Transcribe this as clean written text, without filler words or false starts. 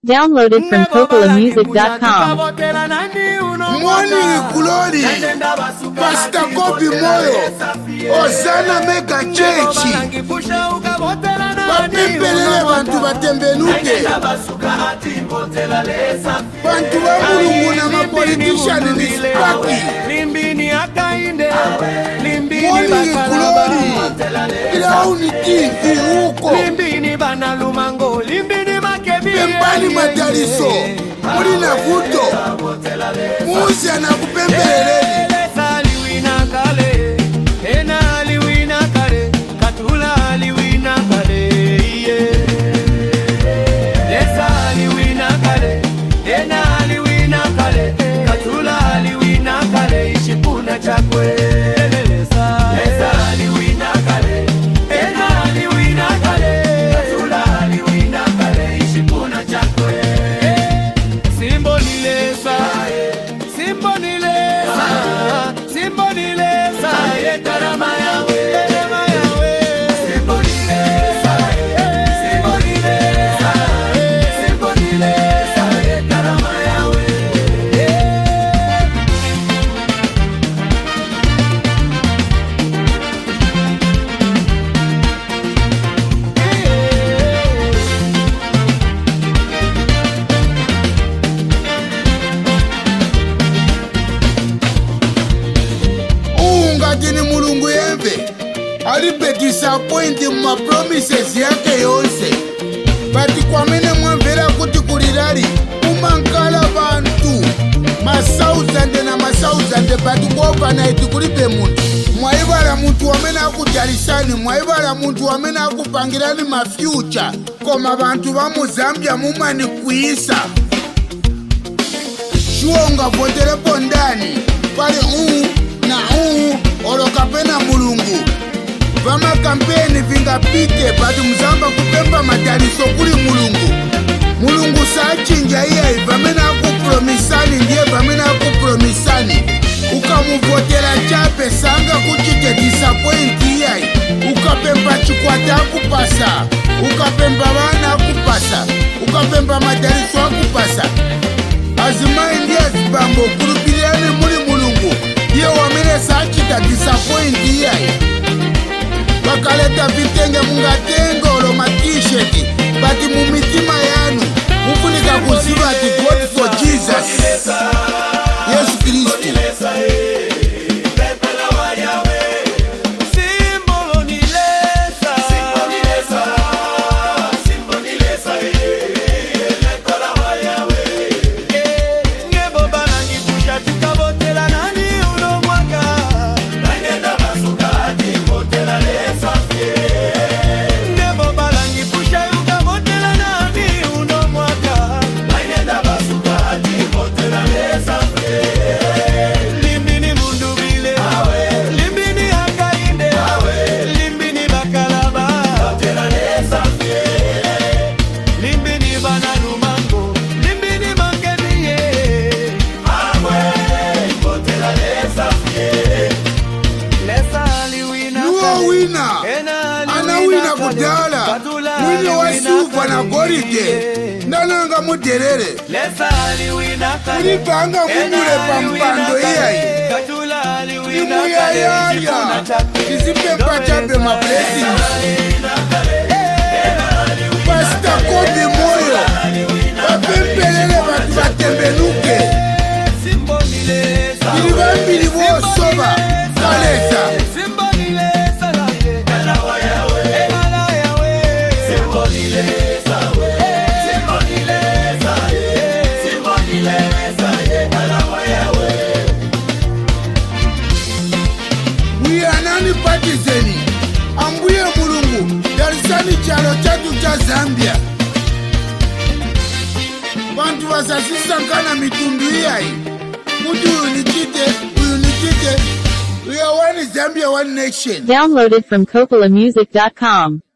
Downloaded from CocolaMusic.com. Morning glory, Pastor Kobe Moyo, Osana Mega Church. Bapempelele bantu batembenuke. Bantu ba Mulungu na mapolitician ni spaki. Morning glory, ila unitivi huko. Pembani mataliso, mulina vuto, muzi anakupembeleleni. Mulungu yembe alipe disappoint ma promises yake yonse, bati kwa mene mwamvera kuti kulilali umankala bantu masauzande na masauzande, bati kuopa na iti kulipe muntu. Mwaibala muntu wamene akujalisani, mwaibala muntu wamene akupangirani ma future, koma bantu ba Muzambia mumani kuisa shuonga votere pondani pali na oloka pena Mulungu. Vama kampeni vingapite bati muzamba kupemba mataliso kuli Mulungu. Mulungu sachinja iya vamena kupromisani ndiye vamena kupromisani. Ukamuvotera chape sanga kuchite disappoint iya. Ukapemba chikwata akupasa, ukapemba vana akupasa, ukapemba mataliso akupasa. Azimai ndiye zibambo kulupiliane muli Mulungu. Ye wamene sachita disappoint iyayi. Bakaleta vitenge mungatenga olo matisheti, bati mumitima yanu mufunika kuziva ati God for Jesus, Yesu Kristu. Anawina kudala mwini wasufa na gorite ndananga muterere ulipanga mumule pampando iyayi imuyayaya izipempa chape ma blessings. Pastor Kobe Moyo bapempelele batu batembenuke ilibambili bosoba kalesa. Patizeni ambuye Mulungu darisani chalo chatu cha Zambia. Bantu basasisankana mitundu iyayi. Mutu unikite. We are one Zambia, one nation. Downloaded from CocolaMusic.com.